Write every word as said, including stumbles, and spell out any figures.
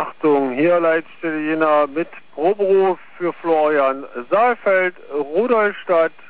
Achtung, hier Leitstelle Jena mit Proberuf für Florian Saalfeld, Rudolstadt.